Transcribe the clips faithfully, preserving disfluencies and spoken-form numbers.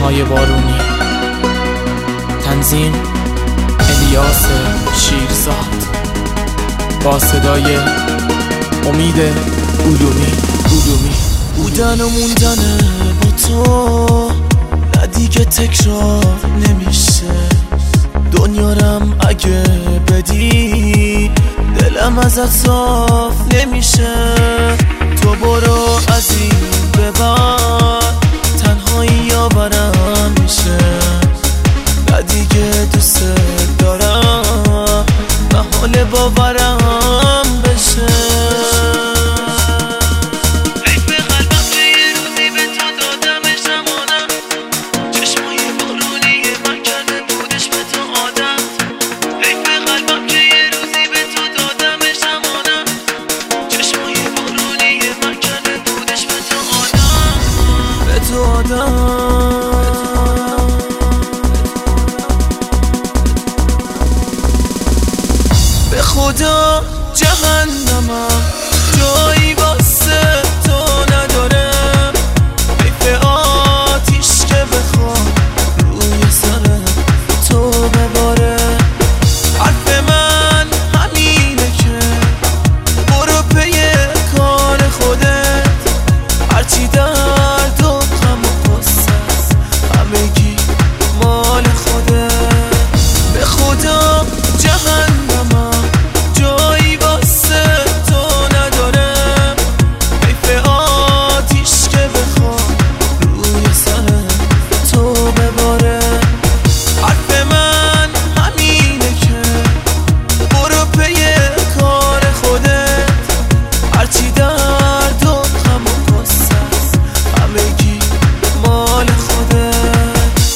چشمای بارونی. تنظیم الیاس شیرزاد با صدای امید علومی علومی بودن و موندن با تو نه دیگه تکرار نمیشه. دنیارم اگه بدی دلم ازت صاف نمیشه. تو برو از این به بعد تنهایی یاورم میشه. نه دیگه دوست دارم محال باورم بشه. به خدا جهنمم جایی واسه تو نداره. حیف آتیش که بخوام روی سر تو بباره. حرف من همینه که برو پی کار خودت. هرچی درد و غم و غصه است همگی مال خودت. به خدا جهنمم جایی واسه تو نداره. حیف آتیش که بخوام روی سر تو بباره. حرف من همینه که برو پی کار خودت. هرچی درد و غم و غصه است همگی مال خودت.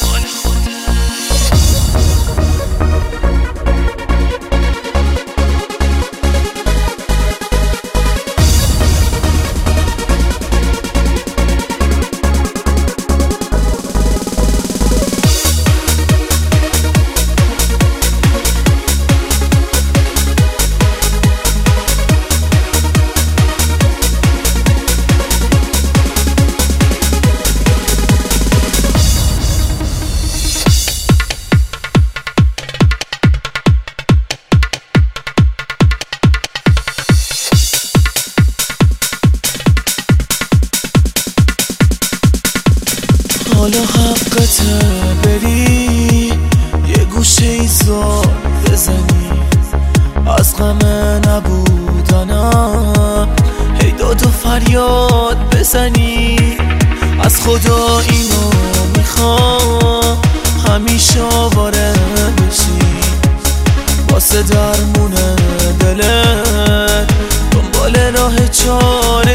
حالا حقته بری یه گوشه ایزار بزنی. از غم نبودنم هی داد و فریاد بزنی. از خدا اینو میخوام همیشه آواره بشی. واسه درمون دلت دنبال راه چاره